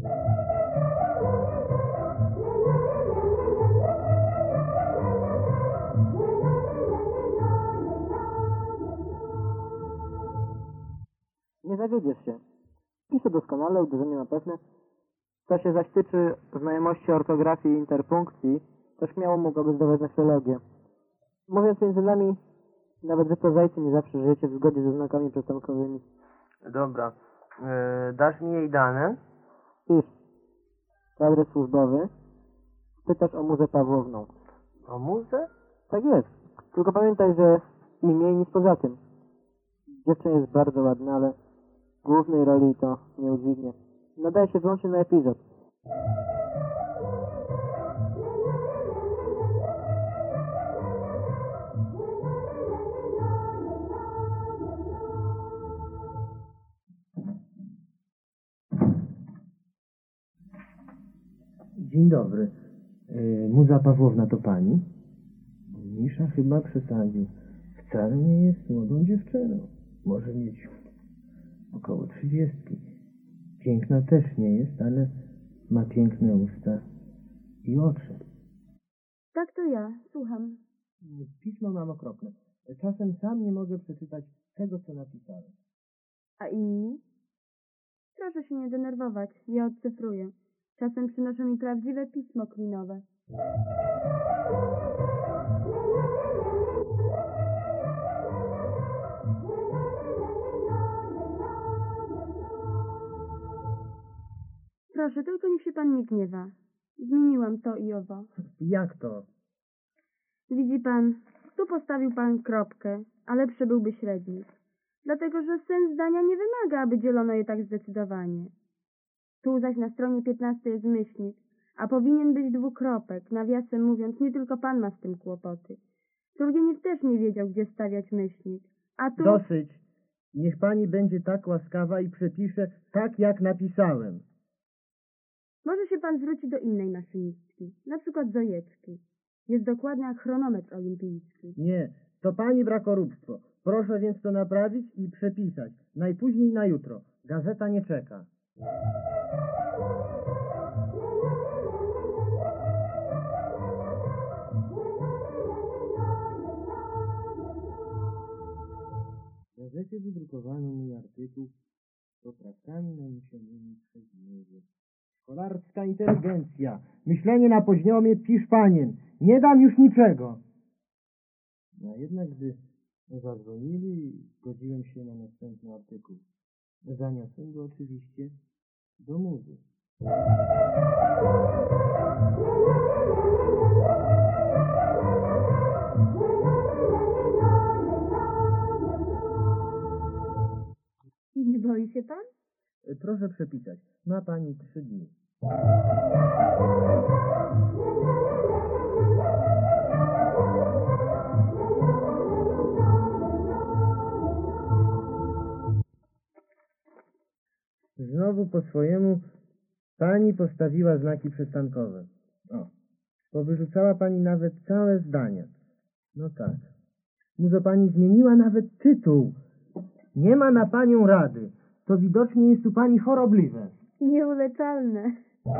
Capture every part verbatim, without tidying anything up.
Nie zawiedziesz się. Pisze doskonale, uderzenie ma pewne. Co się zaś tyczy znajomości ortografii i interpunkcji, to śmiało mogłoby zdawać na filologię. Mówiąc między nami, nawet wy poznajcie nie zawsze żyjecie w zgodzie ze znakami przystankowymi. Dobra. Yy, dasz mi jej dane? Pisz. To adres służbowy. Pytasz o Muzę Pawłowną. O muzę? Tak jest. Tylko pamiętaj, że imię i nic poza tym. Dziewczyna jest bardzo ładna, ale głównej roli to nie udźwignie. Nadaje się wyłącznie na epizod. Dzień dobry. Yy, Muza Pawłowna to pani? Misza chyba przesadził. Wcale nie jest młodą dziewczyną. Może mieć około trzydziestki. Piękna też nie jest, ale ma piękne usta i oczy. Tak, to ja. Słucham. Pismo mam okropne. Czasem sam nie mogę przeczytać tego, co napisałem. A inni? Proszę się nie denerwować. Ja odcyfruję. Czasem przynoszą mi prawdziwe pismo klinowe. Proszę, tylko niech się pan nie gniewa. Zmieniłam to i owo. Jak to? Widzi pan, tu postawił pan kropkę, a lepszy byłby średnik. Dlatego, że sens zdania nie wymaga, aby dzielono je tak zdecydowanie. Tu zaś na stronie piętnastej jest myślnik, a powinien być dwukropek. Nawiasem mówiąc, nie tylko pan ma z tym kłopoty. Turgeniew też nie wiedział, gdzie stawiać myślnik. A tu... Dosyć. Niech pani będzie tak łaskawa i przepisze tak, jak napisałem. Może się pan zwróci do innej maszynistki, na przykład Zojeczki. Jest dokładnie jak chronometr olimpijski. Nie, to pani brakoróbstwo. Proszę więc to naprawić i przepisać. Najpóźniej na jutro. Gazeta nie czeka. W gazecie wydrukowano mój artykuł z poprawkami naniesionymi przez Muzę. Szkolarska inteligencja. Myślenie na poziomie piszpanien. Nie dam już niczego. A jednak gdy zadzwonili, zgodziłem się na następny artykuł. Zaniosłem go oczywiście do Muzy. I nie boi się pan? Proszę przepisać. Ma pani trzy dni. Znowu po swojemu pani postawiła znaki przystankowe. O, powyrzucała pani nawet całe zdania. No tak. Muzo pani zmieniła nawet tytuł. Nie ma na panią rady. To widocznie jest u pani chorobliwe. Nieuleczalne.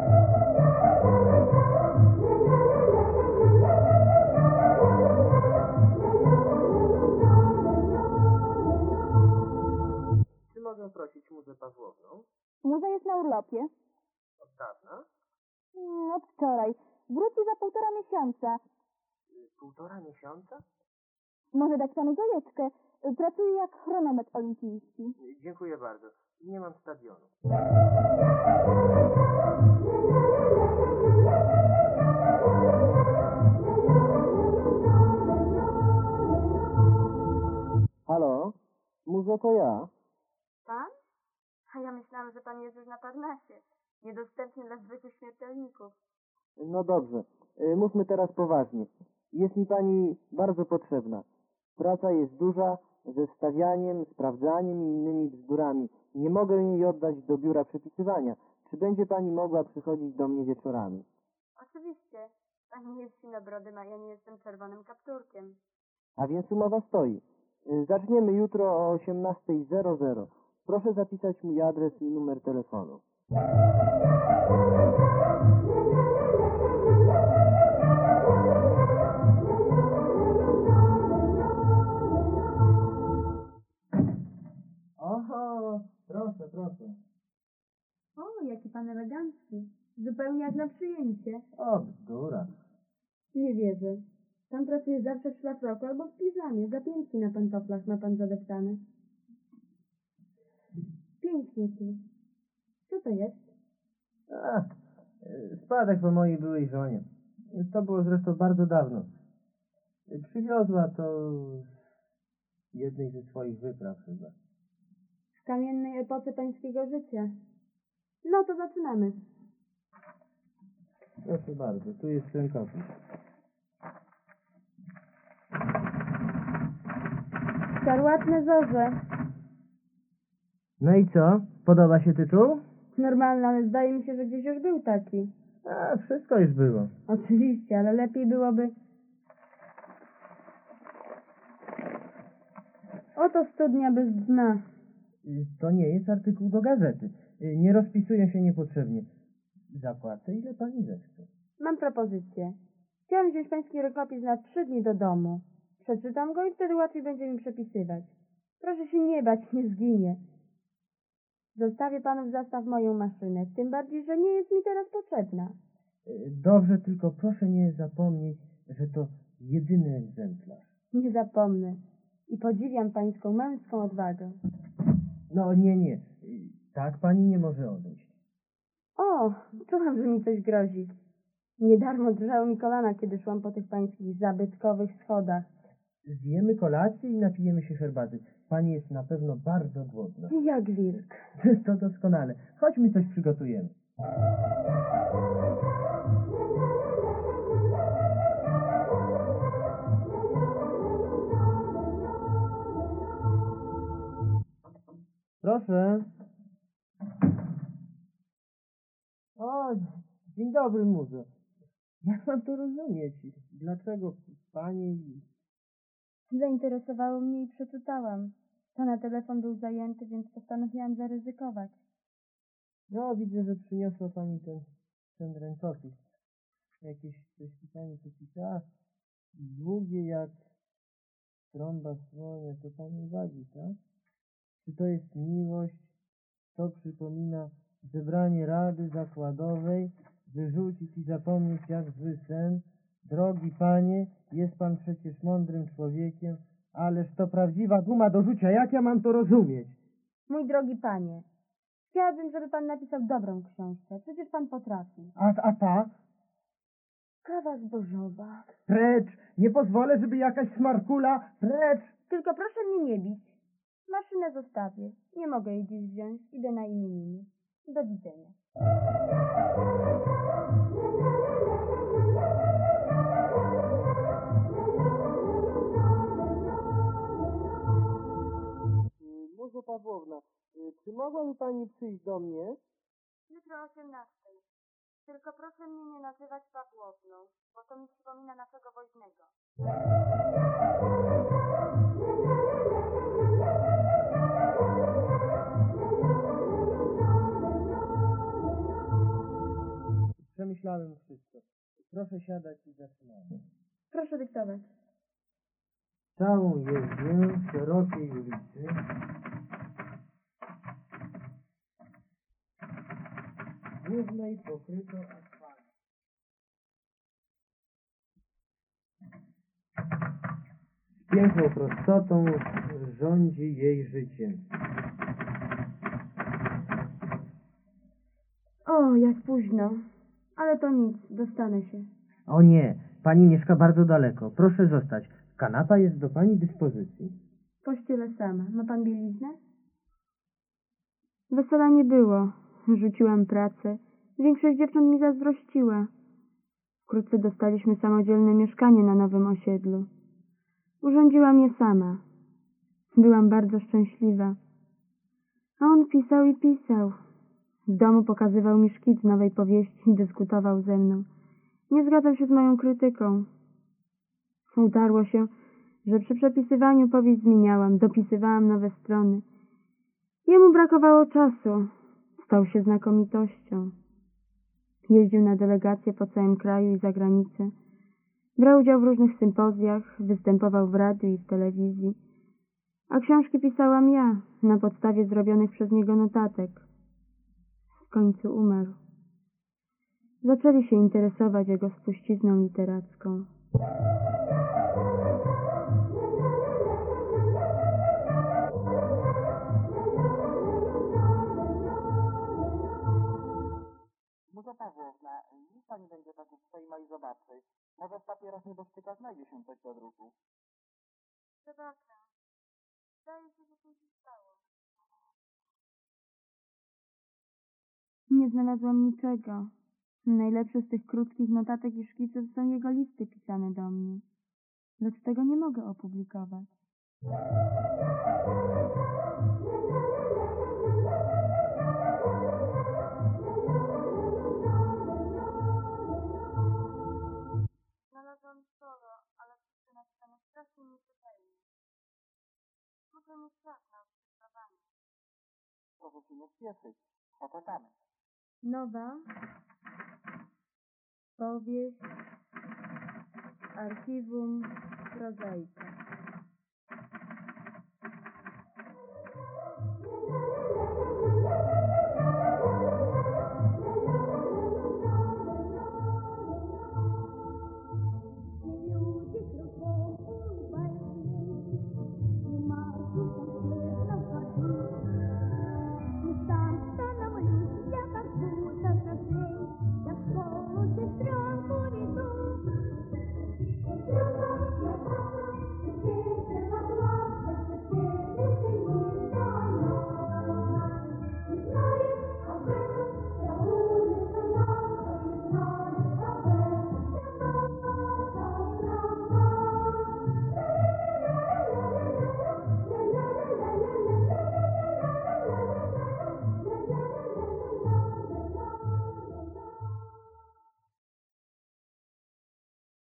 Czy mogę prosić Muzę Pawłowną? Muza jest na urlopie. Od dawna? Mm, Od wczoraj. Wróci za półtora miesiąca. Półtora miesiąca? Może dać panu Zojeczkę. Pracuje jak chronometr olimpijski. Dziękuję bardzo. Nie mam stadionu. Halo? Muzo, to ja. Pan? A ja myślałam, że pan jest już na Parnasie. Niedostępny dla zwykłych śmiertelników. No dobrze. Y, Mówmy teraz poważnie. Jest mi pani bardzo potrzebna. Praca jest duża, ze stawianiem, sprawdzaniem i innymi bzdurami. Nie mogę jej oddać do biura przepisywania. Czy będzie pani mogła przychodzić do mnie wieczorami? Oczywiście. Pan nie jest sinobrodym, a ja nie jestem czerwonym kapturkiem. A więc umowa stoi. Y, Zaczniemy jutro o osiemnasta zero zero. Proszę zapisać mój adres i numer telefonu. O, jaki pan elegancki. Zupełnie jak na przyjęcie. O, bzdura. Nie wierzę. Pan pracuje zawsze w szlafroku albo w piżamie. Zapiętki na pantoflach ma pan zadeptane. Pięknie tu. Co to jest? A, e, spadek po mojej byłej żonie. To było zresztą bardzo dawno. E, Przywiozła to z jednej ze swoich wypraw chyba. W kamiennej epoce pańskiego życia. No to zaczynamy. Proszę bardzo, tu jest rękopis. Szarłatne zorze. No i co? Podoba się tytuł? Normalne, ale zdaje mi się, że gdzieś już był taki. A, wszystko już było. Oczywiście, ale lepiej byłoby... Oto studnia bez dna. Y, To nie jest artykuł do gazety. Y, Nie rozpisuję się niepotrzebnie. Zapłacę, ile pani zechce. Mam propozycję. Chciałam wziąć pański rękopis na trzy dni do domu. Przeczytam go i wtedy łatwiej będzie mi przepisywać. Proszę się nie bać, nie zginie. Zostawię panu w zastaw moją maszynę, tym bardziej, że nie jest mi teraz potrzebna. Y, Dobrze, tylko proszę nie zapomnieć, że to jedyny egzemplarz. Nie zapomnę. I podziwiam pańską męską odwagę. No nie, nie. Y, Tak pani nie może odejść. O, czułam, że mi coś grozi. Nie darmo drżały mi kolana, kiedy szłam po tych pańskich zabytkowych schodach. Zjemy kolację i napijemy się herbaty. Pani jest na pewno bardzo głodna. Jak wilk. To doskonale. Chodźmy coś przygotujemy. Proszę. O, dzień dobry, muzo. Jak mam to rozumieć? Dlaczego pani... Zainteresowało mnie i przeczytałam. Pana telefon był zajęty, więc postanowiłam zaryzykować. No, widzę, że przyniosła pani ten, ten rękopis. Jakieś coś pani tu pisała. Długie jak trąba słonia, to pani uwagi, tak? Czy to jest miłość? To przypomina zebranie rady zakładowej, wyrzucić i zapomnieć jak zły sen. Drogi panie, jest pan przecież mądrym człowiekiem, ależ to prawdziwa guma do rzucia. Jak ja mam to rozumieć? Mój drogi panie, chciałabym, żeby pan napisał dobrą książkę. Przecież pan potrafi. A, a ta? Kawa zbożowa. Precz! Nie pozwolę, żeby jakaś smarkula... Precz! Tylko proszę mnie nie bić. Maszynę zostawię. Nie mogę jej dziś wziąć. Idę na imieniny. Do widzenia. Muzo Pawłowna, y, czy mogłaby pani przyjść do mnie? Jutro o osiemnastej. Tylko proszę mnie nie nazywać Pawłowną, bo to mi przypomina naszego woźnego. Przemyślałem wszystko. Proszę siadać i zaczynamy. Proszę dyktować. Całą jezdnię szerokiej ulicy głównej pokryto asfaltem. Z piękną prostotą rządzi jej życiem. O, jak późno. Ale to nic, dostanę się. O nie, pani mieszka bardzo daleko. Proszę zostać. Kanapa jest do pani dyspozycji. Pościelę sama. Ma pan bieliznę? Wesela nie było. Rzuciłam pracę. Większość dziewcząt mi zazdrościła. Wkrótce dostaliśmy samodzielne mieszkanie na nowym osiedlu. Urządziłam je sama. Byłam bardzo szczęśliwa. A on pisał i pisał. W domu pokazywał mi szkic nowej powieści, dyskutował ze mną. Nie zgadzał się z moją krytyką. Utarło się, że przy przepisywaniu powieść zmieniałam, dopisywałam nowe strony. Jemu brakowało czasu. Stał się znakomitością. Jeździł na delegacje po całym kraju i za granicę. Brał udział w różnych sympozjach, występował w radiu i w telewizji. A książki pisałam ja, na podstawie zrobionych przez niego notatek. W końcu umarł. Zaczęli się interesować jego spuścizną literacką. Muza Pawłowna, niech pani będzie tak uprzejma i zobaczy. Może w papierach niebezpieka znajdzie się coś do druku. Zobaczę. Zdaje się, że coś się stało. Nie znalazłam niczego. Najlepsze z tych krótkich notatek i szkiców są jego listy pisane do mnie. Lecz tego nie mogę opublikować. Znalazłam sporo, ale wszystko napisane strasznie nieczytelnie. Muszę mieć czas na odczytywanie. Proszę się nie spieszyć. Poczekamy. Nowa powieść Archiwum Prozaika.